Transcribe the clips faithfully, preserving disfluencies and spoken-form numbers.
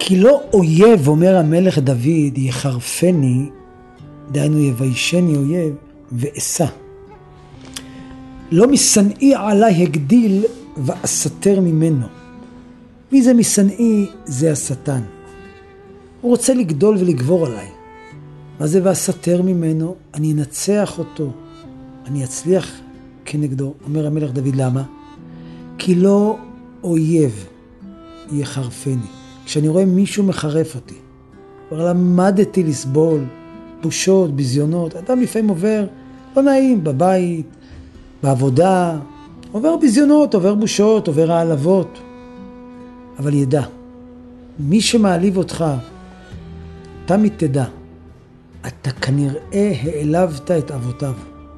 כי לא אויב, אומר המלך דוד, יחרפני, דהיינו יביישני אויב, ואסע. לא משנאי עלי הגדיל ואסתר ממנו. מי זה משנאי? זה השטן. הוא רוצה לגדול ולגבור עליי. מה זה ואסתר ממנו? אני אנצח אותו. אני אצליח כנגדו. אומר המלך דוד, למה? כי לא אויב יחרפני. כשאני רואה מישהו מחרף אותי, כבר למדתי לסבול, בושות, בזיונות. אדם לפעמים עובר לא נעים בבית, בעבודה, עובר בזיונות, עובר בושות, עובר העלבות. אבל ידע, מי שמעליב אותך, תמיד תדע, אתה כנראה העלבת את אבותיו.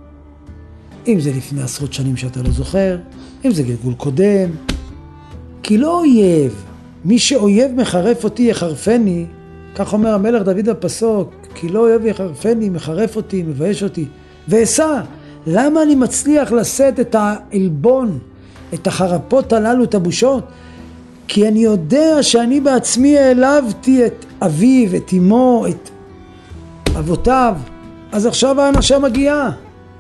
אם זה לפני עשרות שנים שאתה לא זוכר, אם זה גלגול קודם. כי לא אויב, מי שאויב מחרף אותי יחרפני, כך אומר המלך דוד בפסוק, כי לא אויב יחרפני, מחרף אותי, מבייש אותי, ואסע. למה אני מצליח לשאת את העלבון, את החרפות הללו, את הבושות? כי אני יודע שאני בעצמי העלבתי את אביו, את אמו, את אבותיו. אז עכשיו האנשה מגיעה.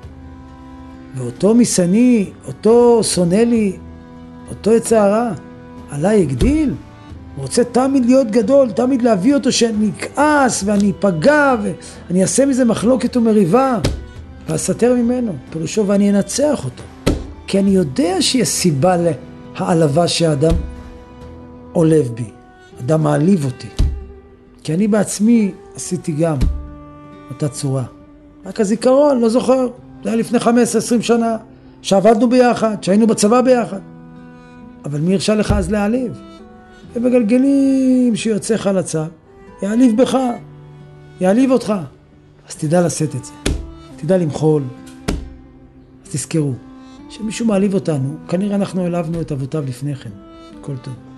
ואותו משנאי, אותו שונא לי, אותו יצר הרע, עליי הגדיל. הוא רוצה תמיד להיות גדול, תמיד להביא אותו שאני אכעס ואני אפגע ואני אעשה מזה מחלוקת ומריבה. ואסתר ממנו, פירושו ואני אנצח אותו. כי אני יודע שיש סיבה להעלבה שהאדם עולב בי. אדם מעליב אותי. כי אני בעצמי עשיתי גם אותה צורה. רק הזיכרון, לא זוכר. זה היה לפני חמש עשרה עשרים שנה, שעבדנו ביחד, שהיינו בצבא ביחד. אבל מי הרשה לך אז להעליב? ובגלגלים שיוצא לך לצד, יעליב בך, יעליב אותך. אז תדע לשאת את זה. תדע למחול. אז תזכרו, שמישהו מעליב אותנו, כנראה אנחנו העלבנו את אבותיו לפני כן. כל טוב.